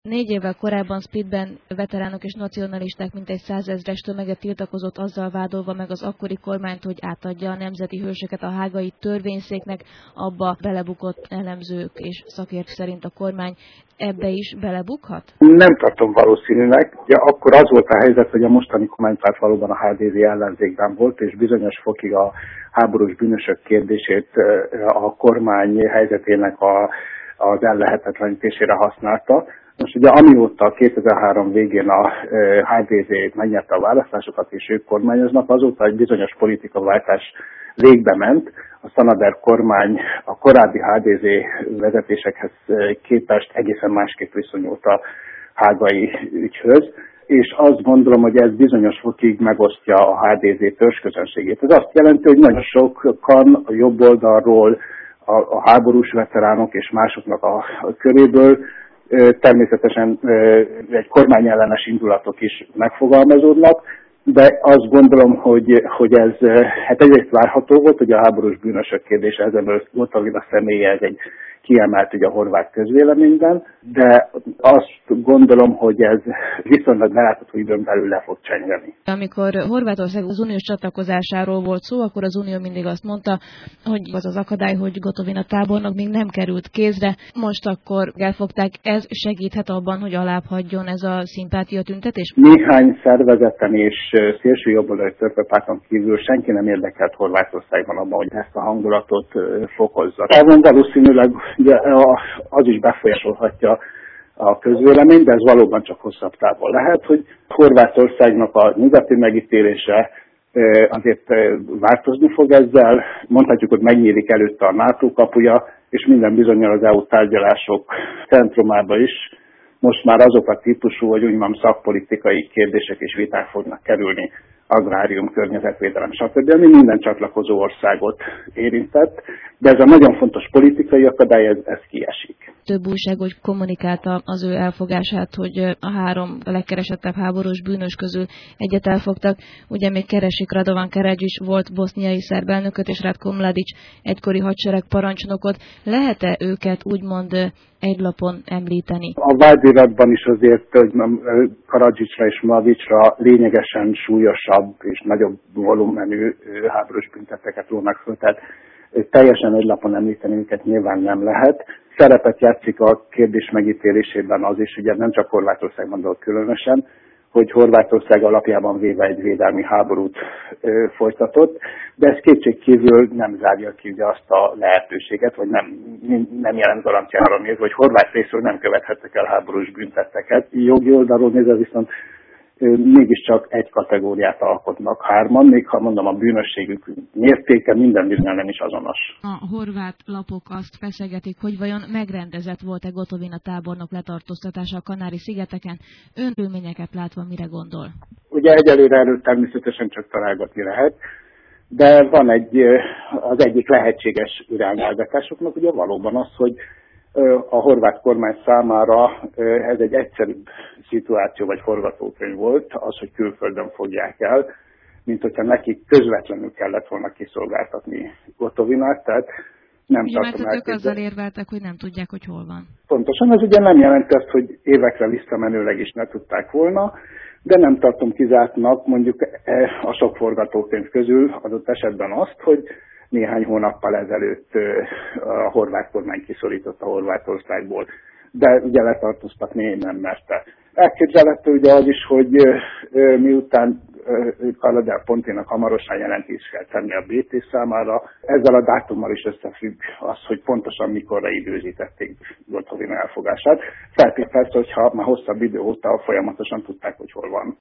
4 évvel korábban Splitben veteránok és nacionalisták mintegy 100 000-es tömege tiltakozott azzal vádolva meg az akkori kormányt, hogy átadja a nemzeti hősöket a hágai törvényszéknek. Abba belebukott elemzők és szakértők szerint a kormány ebbe is belebukhat? Nem tartom valószínűleg. Ugye akkor az volt a helyzet, hogy a mostani kormánypárt valóban a HDV ellenzékben volt, és bizonyos fokig a háborús bűnösök kérdését a kormány helyzetének az ellehetetlenítésére használta. Most ugye amióta 2003 végén a HDV megnyerte a választásokat és ők kormányoznak, azóta egy bizonyos politikaváltás végbe ment. A Sanader kormány a korábbi HDV vezetésekhez képest egészen másképp viszonyult a hágai ügyhöz, és azt gondolom, hogy ez bizonyos fokig megosztja a HDV törzsközönségét. Ez azt jelenti, hogy nagyon sokan a jobb oldalról, a háborús veteránok és másoknak a köréből természetesen egy kormányellenes indulatok is megfogalmazódnak, de azt gondolom, hogy ez hát egyrészt várható volt, hogy a háborús bűnösök kérdése ezen Gotovina személye ez egy kiemelt ugye a horvát közvéleményben, de azt gondolom, hogy ez viszonylag belátható időn belül le fog csengeni. Amikor Horvátország az uniós csatlakozásáról volt szó, akkor az Unió mindig azt mondta, hogy az az akadály, hogy Gotovina tábornok még nem került kézre. Most akkor elfogták, ez segíthet abban, hogy alább hagyjon ez a szimpátia tüntetés? Néhány szervezeten és szélső jobboldali törpepárton kívül senki nem érdekelt Horvátországban abban, hogy ezt a hangulatot fokozza. Távon valószínűleg az is befolyásolhatja a közvélemény, de ez valóban csak hosszabb távon lehet, hogy Horvátországnak a nyugati megítélése azért változni fog ezzel. Mondhatjuk, hogy megnyílik előtte a NATO kapuja, és minden bizonnyal az EU tárgyalások centrumába is most már azok a típusú, hogy úgymond szakpolitikai kérdések és viták fognak kerülni, agrárium, környezetvédelem, stb., ami minden csatlakozó országot érintett, de ez a nagyon fontos politikai akadály, ez kiesik. Több újság, hogy kommunikálta az ő elfogását, hogy a 3 legkeresettebb háborús bűnös közül egyet elfogtak. Ugye még keresik Radovan Karadzic volt boszniai szerb elnököt és Ratko Mladic egykori hadsereg parancsnokot. Lehet-e őket úgymond egy lapon említeni? A vádiratban is azért, hogy Karadzicra és Mladicra lényegesen súlyosabb és nagyobb volumenű háborús büntetteket rónak föl, tehát teljesen egy lapon említeni őket nyilván nem lehet. Szerepet játszik a kérdés megítélésében az is, ugye nem csak Horvátországban, de különösen, hogy Horvátország alapjában véve egy védelmi háborút folytatott, de ez kétségkívül nem zárja ki ugye azt a lehetőséget, vagy nem jelent garanciára nézve, hogy horvát részről nem követhettek el háborús büntetteket. Jogi oldalról nézve viszont mégiscsak egy kategóriát alkotnak 3-an, még ha mondom a bűnösségük mértéke minden bizonnyal nem is azonos. A horvát lapok azt feszegetik, hogy vajon megrendezett volt-e Gotovina tábornok letartóztatása a Kanári-szigeteken. Ön körülményeket látva mire gondol? Ugye egyelőre erről természetesen csak találgatni lehet, de van az egyik lehetséges irányelvetásoknak ugye valóban az, hogy a horvát kormány számára ez egy egyszerűbb szituáció vagy forgatókönyv volt, az, hogy külföldön fogják el, mint hogyha nekik közvetlenül kellett volna kiszolgáltatni Gotovinát, tehát nem tartom ők azzal érveltek, hogy nem tudják, hogy hol van. Pontosan, ez ugye nem jelenti azt, hogy évekre visszamenőleg is ne tudták volna, de nem tartom kizártnak mondjuk a sok forgatókönyv közül adott esetben azt, hogy néhány hónappal ezelőtt a horvát kormány kiszorította Horvátországból, de ugye letartóztatni nem merte. Elképzelhető ugye az is, hogy miután Karadzic Ponténak hamarosan jelentést kell tenni a BT számára, ezzel a dátummal is összefügg az, hogy pontosan mikorra időzítették Gotovina elfogását. Feltétlenül, hogyha már hosszabb idő óta folyamatosan tudták, hogy hol van.